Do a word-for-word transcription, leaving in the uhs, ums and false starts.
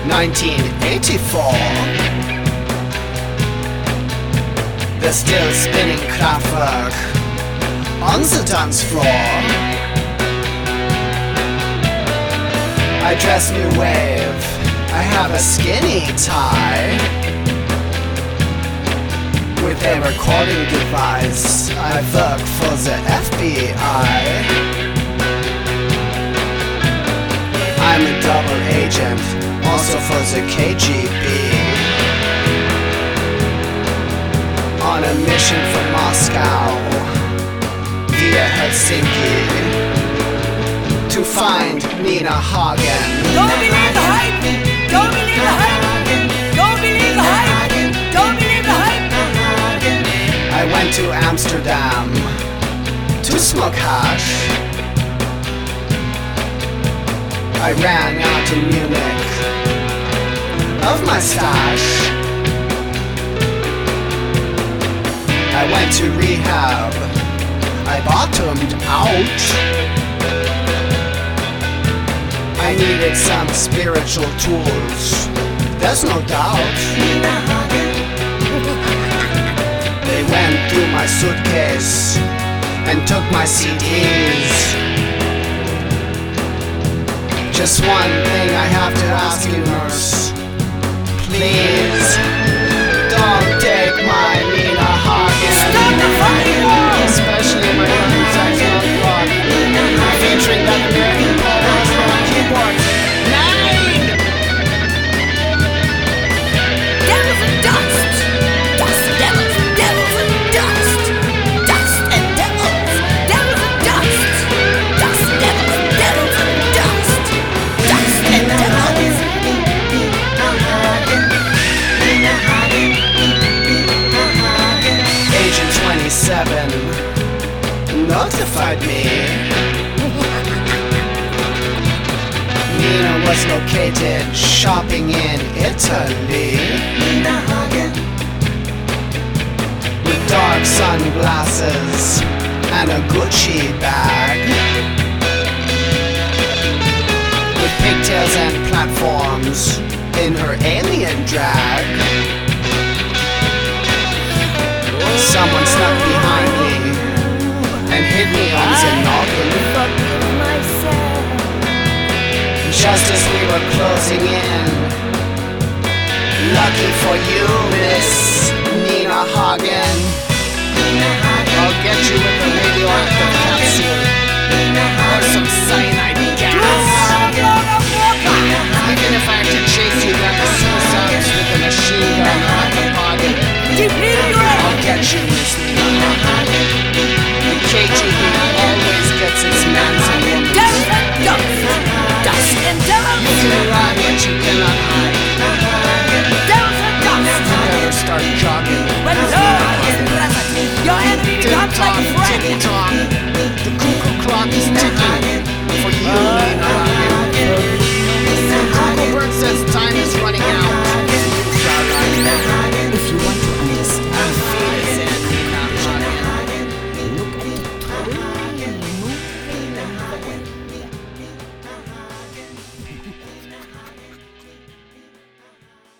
nineteen eighty-four. They're still spinning Kraftwerk on the dance floor. I dress new wave, I have a skinny tie. With a recording device, I work for the F B I. I'm a double agent, also for the K G B. On a mission from Moscow via Helsinki to find Nina Hagen. Don't believe the hype! Don't believe the hype! Don't believe the hype! Don't believe the hype! I went to Amsterdam to smoke hash. I ran out to Munich of my stash. I went to rehab, I bottomed out. I needed some spiritual tools, there's no doubt. They went through my suitcase and took my C Ds. Just one thing I have to ask you, nurse. Please, don't take my Nina Hagen. Stop the fighting war! Especially my young saxophone rock, featuring that American Paul Armstrong on keyboard. Nine! Devils and dust! Dust, devils, devils and dust! Dust and devils! Devils and dust! Dust, devils, devils and dust! Dust and devils! Agent twenty-seven notified me Nina was located shopping in Italy with dark sunglasses and a Gucci bag, with pigtails and platforms in her alien drag. Someone snuck behind me and hit me on the noggin. Just as we were closing in. Lucky for you, Miss Nina Hagen. I'll get you with a radioactive capsule or some cyanide gas. Even if I have to chase you down the suicides with a machine gun or a toboggan, I'll get you.